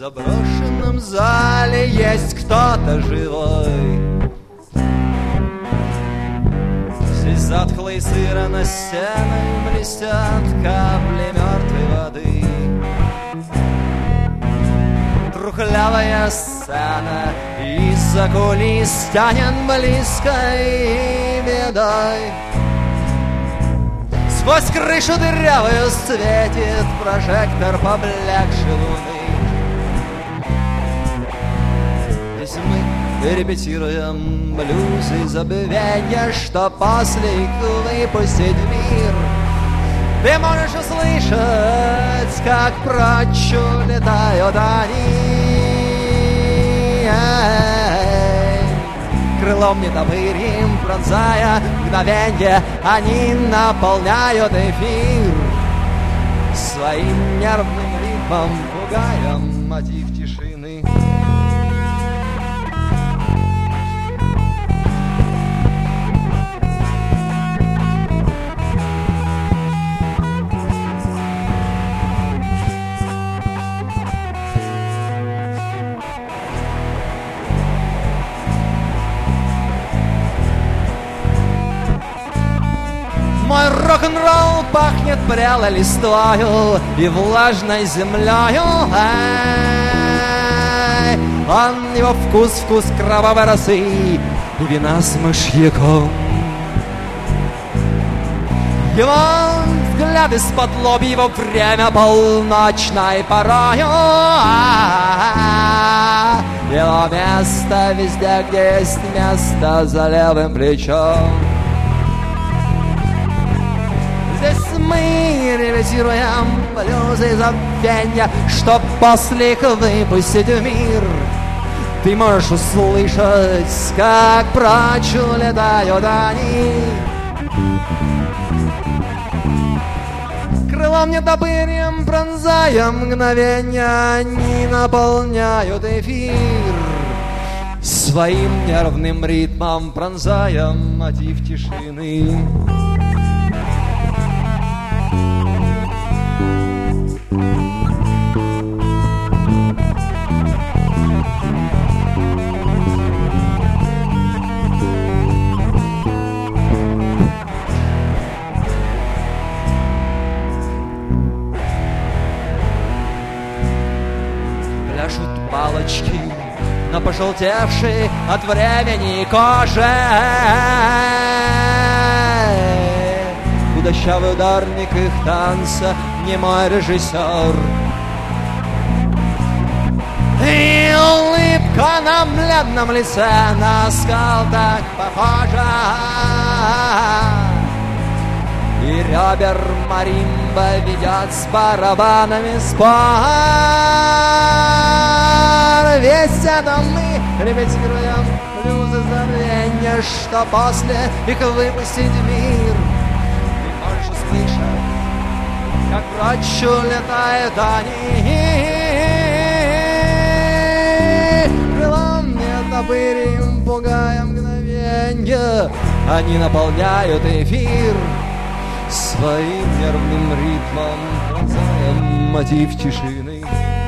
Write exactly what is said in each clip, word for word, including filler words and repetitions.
заброшенном зале есть кто-то живой. Здесь затхло и сыро, на стенах блестят капли мертвой воды. Трухлявая сцена из-за кулис тянет близкой бедой. Сквозь крышу дырявую светит прожектор поблекшей луны. Здесь мы репетируем блюзы забвенья, что после их выпустить в мир. Ты можешь услышать, как прочь улетают они. Крылом недобырим пронзая мгновенье, они наполняют эфир. Своим нервным ритмом пугая мотив тишины. Мой рок-н-ролл пахнет прелой листвою и влажной землею. Эй, он его вкус, вкус кровавой росы и вина с мышьяком. Его взгляд из-под лоби, его время полночной порою. Его место везде, где есть место за левым плечом. Здесь мы репетируем блюзы забвенья, чтоб после их выпустить в мир. Ты можешь услышать, как прочь улетают они. Крылом недобырьем пронзая мгновенья, они наполняют эфир. Своим нервным ритмом пронзая мотив тишины. Пляшут палочки на пожелтевшей от времени коже. Худощавый ударник их танца, немой режиссер. И улыбка на бледном лице на оскал так похожа. И ребер маримба ведет с барабанами спор. Весь это мы репетируем блюзы забвенья, что после их выпустить в мир. Ты можешь услышать, как прочь улетают они. Крылом недобырим пугая мгновенья, они наполняют эфир. Своим нервным ритмом пронзая мотив тишины.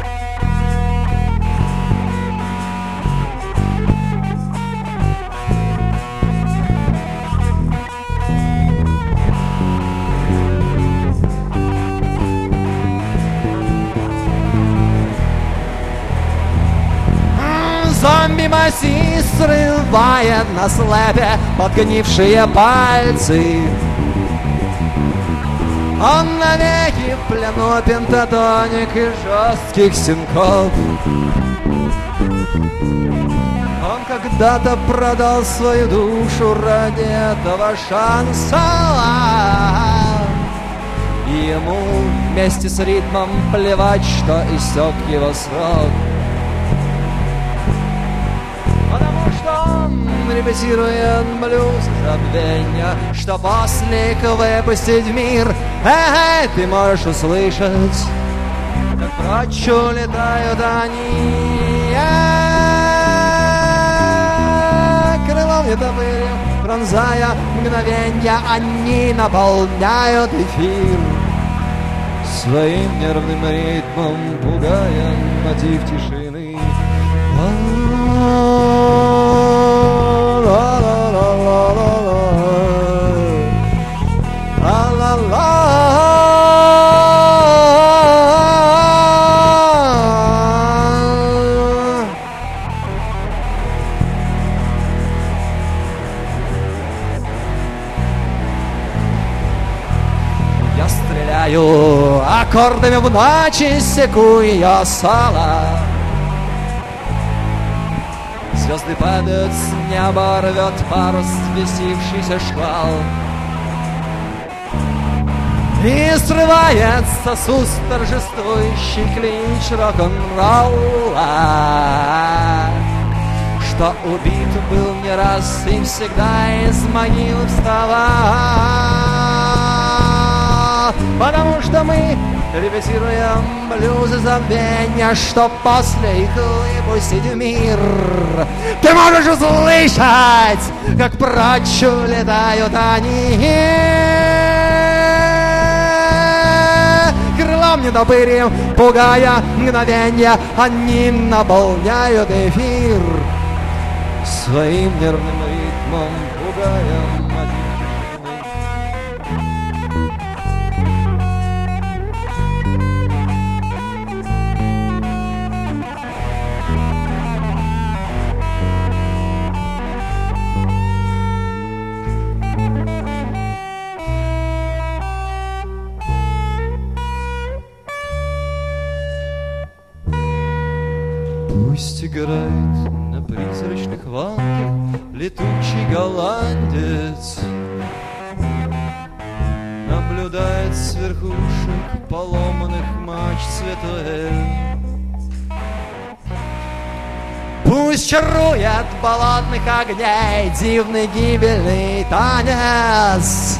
Зомби-массив срывает на слэпе подгнившие пальцы. Он навеки в плену пентатоник и жестких синкоп. Он когда-то продал свою душу ради этого шанса. И ему вместе с ритмом плевать, что истек его срок. Потому что он репетирует блюз забвенья, что после их выпустить в мир. Эй, ты можешь услышать, как прочь улетают они. Крылом недобырим пронзая мгновенья, они наполняют эфир. своим нервным ритмом пугая мотив тишины. Я стреляю аккордами в ночи, секу ее сало. Звезды падают с неба, рвет парус взбесившийся шквал. И срывается с уст торжествующий клич рок-н-ролла, что убит был не раз и всегда из могилы вставал. Потому что мы репетируем блюзы забвения, что после их выпустить в мир. Ты можешь услышать, как прочь улетают они. Крылом недобырим, пугая мгновенья, они наполняют эфир своим нервным ритмом, пугая мотив. Пусть играет на призрачных волнах летучий голландец, наблюдает с верхушек поломанных мачт Светуэль. Пусть чарует болотных огней дивный гибельный танец.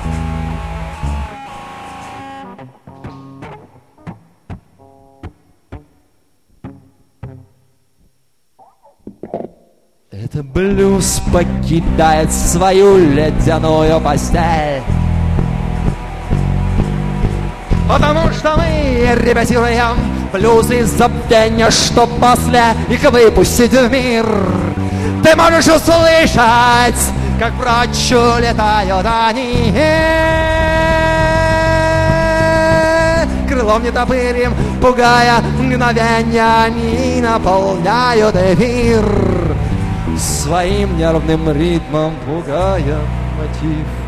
Это блюз покидает свою ледяную постель. Потому что мы репетируем блюзы забвения, что после их выпустить в мир. Ты можешь услышать, как прочь улетают они. Крылом недобырим, пугая мгновенья, они наполняют эфир своим нервным ритмом, пугая мотив.